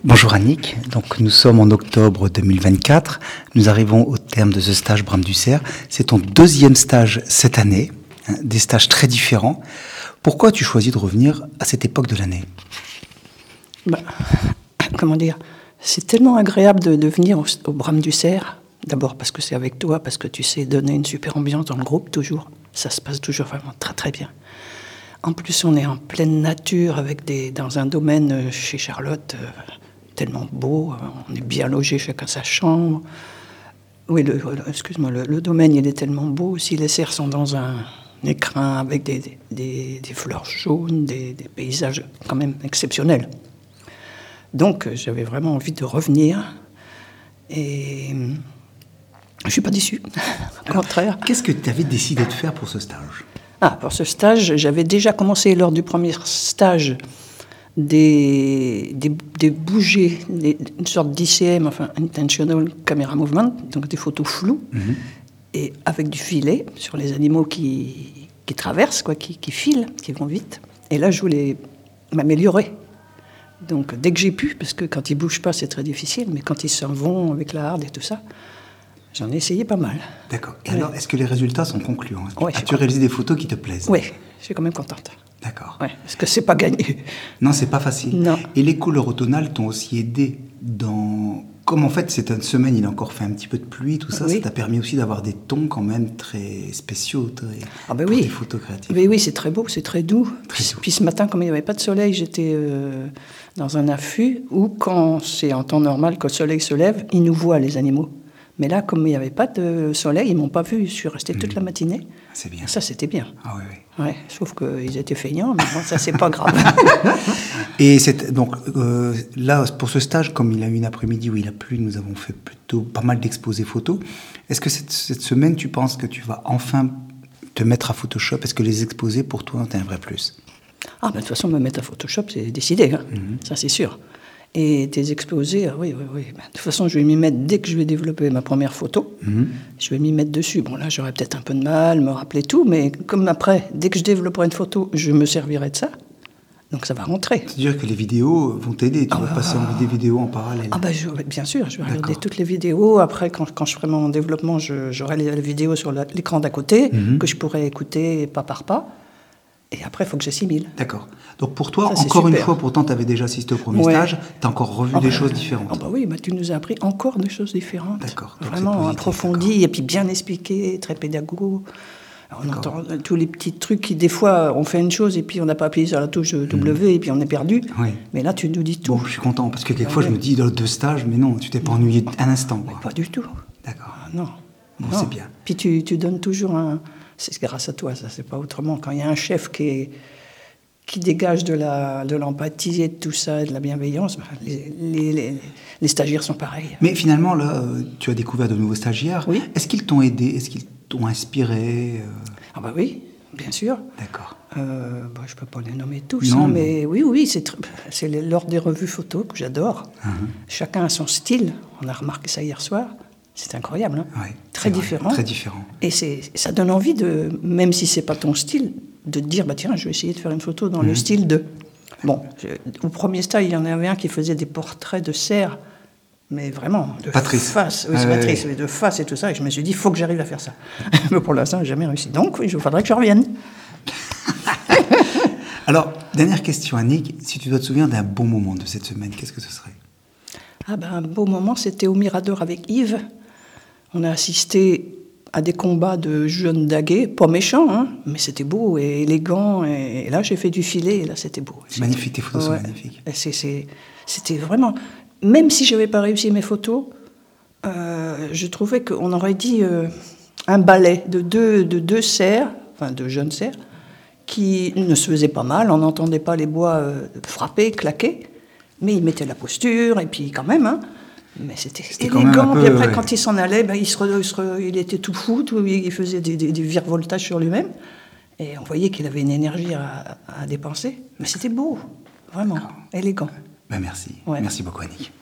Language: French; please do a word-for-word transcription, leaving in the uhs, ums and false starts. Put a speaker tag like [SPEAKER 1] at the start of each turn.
[SPEAKER 1] Bonjour Annick, donc nous sommes en octobre deux mille vingt-quatre, nous arrivons au terme de ce stage Bram Ducerre. C'est ton deuxième stage cette année, hein, des stages très différents. Pourquoi as-tu choisi de revenir à cette époque de l'année ?
[SPEAKER 2] bah, Comment dire, c'est tellement agréable de, de venir au, au Bram Ducerre. D'abord parce que c'est avec toi, parce que tu sais donner une super ambiance dans le groupe, toujours. Ça se passe toujours vraiment très très bien. En plus, on est en pleine nature, avec des, dans un domaine chez Charlotte, euh, tellement beau. On est bien logé, chacun sa chambre. Oui, le, le, excuse-moi, le, le domaine, il est tellement beau aussi. Les serres sont dans un écrin avec des, des, des, des fleurs jaunes, des, des paysages quand même exceptionnels. Donc, j'avais vraiment envie de revenir. Et je ne suis pas déçue, au contraire.
[SPEAKER 1] Qu'est-ce que tu avais décidé de faire pour ce stage ?
[SPEAKER 2] Ah, pour ce stage, j'avais déjà commencé lors du premier stage des, des, des bougées, des, une sorte d'I C M, enfin Intentional Camera Movement, donc des photos floues, mm-hmm. et avec du filet sur les animaux qui, qui traversent, quoi, qui, qui filent, qui vont vite. Et là, je voulais m'améliorer. Donc, dès que j'ai pu, parce que quand ils ne bougent pas, c'est très difficile, mais quand ils s'en vont avec la harde et tout ça, j'en ai essayé pas mal.
[SPEAKER 1] D'accord. Et ouais. Alors, est-ce que les résultats sont concluants ?
[SPEAKER 2] Ouais,
[SPEAKER 1] As-tu réalisé des photos qui te plaisent ?
[SPEAKER 2] Oui, je suis quand même contente.
[SPEAKER 1] D'accord.
[SPEAKER 2] Ouais, parce que c'est pas gagné.
[SPEAKER 1] Non, c'est pas facile.
[SPEAKER 2] Non.
[SPEAKER 1] Et les couleurs automnales t'ont aussi aidé dans... Comme en fait, cette semaine, il a encore fait un petit peu de pluie, tout ça, oui. Ça t'a permis aussi d'avoir des tons quand même très spéciaux, très...
[SPEAKER 2] ah ben
[SPEAKER 1] pour
[SPEAKER 2] oui.
[SPEAKER 1] des photos créatives.
[SPEAKER 2] Ben oui, c'est très beau, c'est très doux.
[SPEAKER 1] Très
[SPEAKER 2] puis,
[SPEAKER 1] doux.
[SPEAKER 2] Puis ce matin, comme il n'y avait pas de soleil, j'étais euh, dans un affût où, quand c'est en temps normal, quand le soleil se lève, ils nous voient, les animaux. Mais là, comme il n'y avait pas de soleil, ils ne m'ont pas vu. Je suis restée toute mmh. la matinée.
[SPEAKER 1] C'est bien.
[SPEAKER 2] Ça, c'était bien.
[SPEAKER 1] Ah oui, oui.
[SPEAKER 2] Ouais, sauf qu'ils étaient feignants, mais bon, ça, c'est pas grave.
[SPEAKER 1] Et c'est, donc, euh, là, pour ce stage, comme il a eu une après-midi où il a plu, nous avons fait plutôt pas mal d'exposés photos. Est-ce que cette, cette semaine, tu penses que tu vas enfin te mettre à Photoshop ? Est-ce que les exposés, pour toi, ont un vrai plus ?
[SPEAKER 2] Ah, ben, de toute façon, me mettre à Photoshop, c'est décidé. Hein. Mmh. Ça, c'est sûr. Et tes exposés, ah oui, oui, oui. Ben, de toute façon, je vais m'y mettre dès que je vais développer ma première photo. Mmh. Je vais m'y mettre dessus. Bon, là, j'aurai peut-être un peu de mal, me rappeler tout, mais comme après, dès que je développerai une photo, je me servirai de ça. Donc, ça va rentrer.
[SPEAKER 1] C'est-à-dire que les vidéos vont t'aider. Tu ah, vas passer en des vidéos en parallèle.
[SPEAKER 2] Ah, ben, je, bien sûr, je vais regarder D'accord. toutes les vidéos. Après, quand, quand je ferai mon développement, je, j'aurai les, les vidéos sur la, l'écran d'à côté, mmh. que je pourrai écouter pas par pas. Et après, il faut que j'assimile. D'accord.
[SPEAKER 1] Donc pour toi, ça, encore une fois, pourtant, tu avais déjà assisté au premier ouais. stage, tu as encore revu ah des bah, choses différentes.
[SPEAKER 2] Ah bah oui, bah tu nous as appris encore des choses différentes.
[SPEAKER 1] D'accord.
[SPEAKER 2] Vraiment approfondies, et puis bien expliquées, très pédago. Alors, on entend tous les petits trucs qui, des fois, on fait une chose et puis on n'a pas appuyé sur la touche W mmh. et puis on est perdu. Oui. Mais là, tu nous dis tout.
[SPEAKER 1] Bon, je suis content, parce que quelquefois, ouais. je me dis, dans deux stages, mais non, tu t'es pas ennuyé un instant. Quoi.
[SPEAKER 2] Pas du tout.
[SPEAKER 1] D'accord.
[SPEAKER 2] Ah, non.
[SPEAKER 1] Bon,
[SPEAKER 2] non.
[SPEAKER 1] c'est bien.
[SPEAKER 2] Puis tu, tu donnes toujours un... C'est grâce à toi, ça, c'est pas autrement. Quand il y a un chef qui est... qui dégage de, la, de l'empathie et de tout ça, et de la bienveillance, les, les, les, les stagiaires sont pareils.
[SPEAKER 1] Mais finalement, là, tu as découvert de nouveaux stagiaires.
[SPEAKER 2] Oui.
[SPEAKER 1] Est-ce qu'ils t'ont aidé ? Est-ce qu'ils t'ont inspiré ?
[SPEAKER 2] Ah bah oui, bien sûr.
[SPEAKER 1] D'accord.
[SPEAKER 2] Euh, bah, je ne peux pas les nommer tous,
[SPEAKER 1] non,
[SPEAKER 2] hein, mais oui, oui, c'est, tr... c'est lors des revues photos que j'adore. Uh-huh. Chacun a son style. On a remarqué ça hier soir. C'est incroyable, hein.
[SPEAKER 1] Oui,
[SPEAKER 2] très différent.
[SPEAKER 1] Très différent.
[SPEAKER 2] Et c'est, ça donne envie de, même si c'est pas ton style, de te dire bah tiens, je vais essayer de faire une photo dans mmh. le style de. Bon, je, au premier stage, il y en avait un qui faisait des portraits de cerfs, mais vraiment de
[SPEAKER 1] Patrice.
[SPEAKER 2] face. Oui, c'est euh, Patrice, oui. de face et tout ça. Et je me suis dit, il faut que j'arrive à faire ça. Mais pour l'instant, j'ai jamais réussi. Donc, oui, il faudrait que je revienne.
[SPEAKER 1] Alors, dernière question, Annick. Si tu dois te souvenir d'un bon moment de cette semaine, qu'est-ce que ce serait ?
[SPEAKER 2] Ah ben, un beau moment, c'était au Mirador avec Yves. On a assisté à des combats de jeunes daguets, pas méchants, hein, mais c'était beau et élégant. Et, et là, j'ai fait du filet et là, c'était beau.
[SPEAKER 1] C'est magnifique, tes photos ouais. sont magnifiques.
[SPEAKER 2] C'est, c'est, c'était vraiment... Même si je n'avais pas réussi mes photos, euh, je trouvais qu'on aurait dit euh, un ballet de deux, de deux cerfs, enfin de jeunes cerfs, qui ne se faisaient pas mal, on n'entendait pas les bois euh, frapper, claquer, mais ils mettaient la posture, et puis quand même... Hein, mais c'était, c'était élégant, peu, puis après, ouais. quand il s'en allait, ben, il, se re, il, se re, il était tout fou, tout, il faisait des, des, des virevoltages sur lui-même, et on voyait qu'il avait une énergie à, à dépenser, mais c'était beau, vraiment, D'accord. élégant.
[SPEAKER 1] Ben merci, ouais. merci beaucoup Annick.